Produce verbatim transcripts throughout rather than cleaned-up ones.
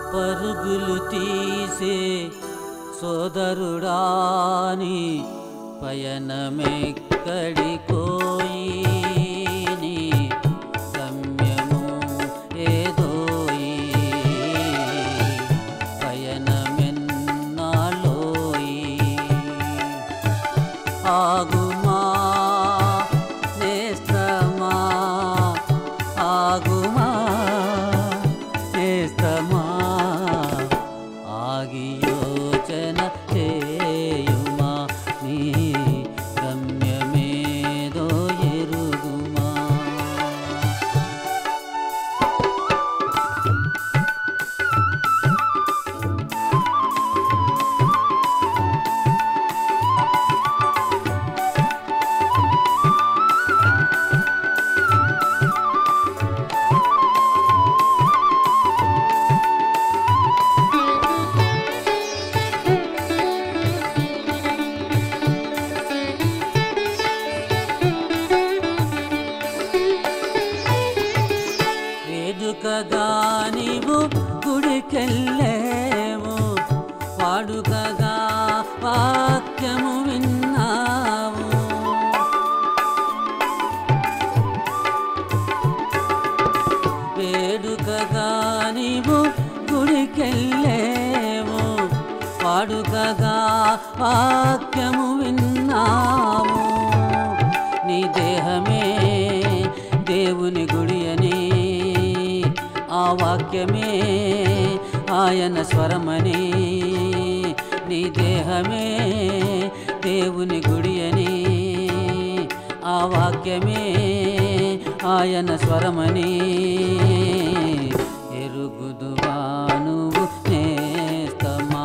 పరుగులు తీసే సోదరుడాని పయనమెక్కడికోయి నీ గమ్యము ఏదోయి పయనమెన్నాలోయి ఆగుమా నేస్తమా ఆగుమా నేస్తమా ఆగి యోచన చేయుమా నీ గమ్యమేదో ఎరుగుమా వేడుకగా నీవు గుడికెళ్ళేవు వాడుకగా వాక్యము విన్నావు వేడుకగా నీవు గుడికెళ్ళేవు వాడుకగా వాక్యము విన్నావు నీ దేహమే దేవుని గుడి అని ఆ వాక్యమే ఆయన స్వరమని నీ దేహమే దేవుని గుడి అని ఆ వాక్యమే ఆయన స్వరమని ఎరుగుదువా నువ్వు నేస్తమా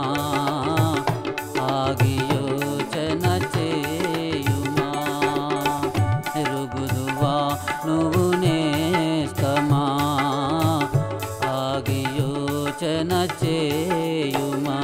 ఆగి యోచన చేయుమా ఎరుగుదువా నువ్వు నేస్తమా ఆగి యోచన చేయుమా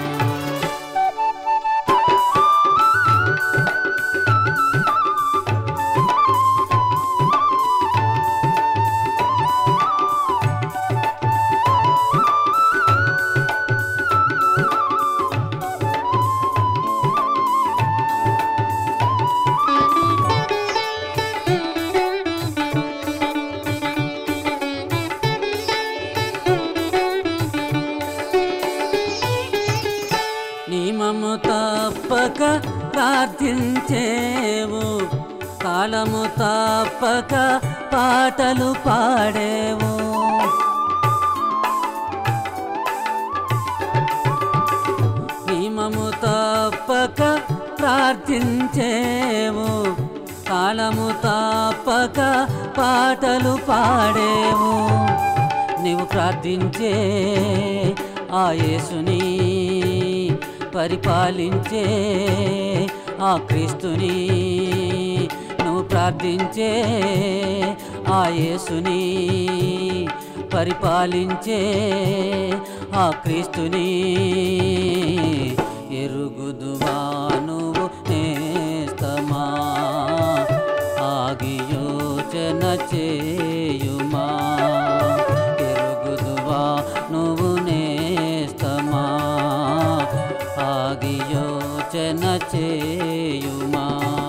నియమము తప్పక ప్రార్థించేవు కాలము తప్పక పాటలు పాడేవు నియమము తప్పక ప్రార్థించేవు కాలము తప్పక పాటలు పాడేవు నీవు ప్రార్థించే ఆ యేసుని పరిపాలించే ఆ క్రీస్తుని నువ్వు ప్రార్థించే ఆ యేసుని పరిపాలించే ఆ క్రీస్తుని ఎరుగుదువా నువ్వు నేస్తమా ఆగి యోచన చేయుమా ఎరుగుదువా నువ్వు నేస్తమా ఆగి యోచన చేయుమా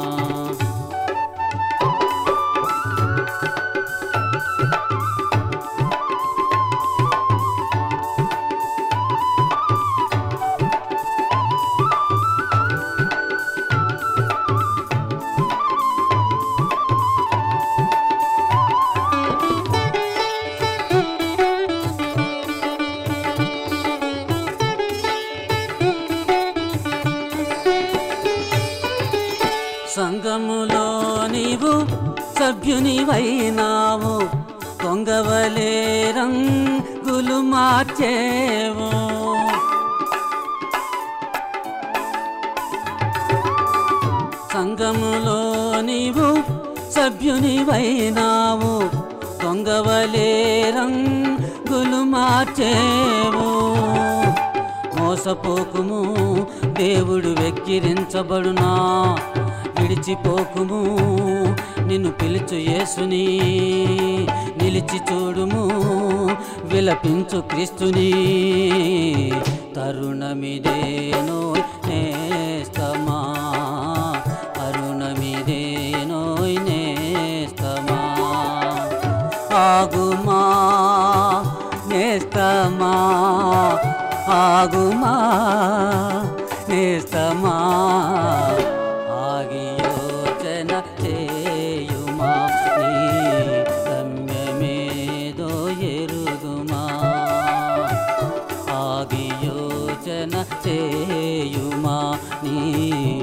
సంఘములో నీవు సభ్యునివైనావు కొంగవలే రంగులు మార్చేవు సంఘములో నీవు సభ్యునివైనావు కొంగవలే రంగులు మార్చేవు మోసపోకుము దేవుడు వెక్కిరించబడునా విడిచిపోకుము నిన్ను పిలుచు యేసుని నిలిచి చూడుము విలపించు క్రీస్తుని తరుణమిదేనో నేస్తమా తరుణమిదేనో నేస్తమా ఆగుమా నేస్తమా ఆగుమా నేస్తమా ఆగి యోచన చేయుమా నీ గమ్యమేదో ఎరుగుమా ఆగి యోచన చేయుమా నీ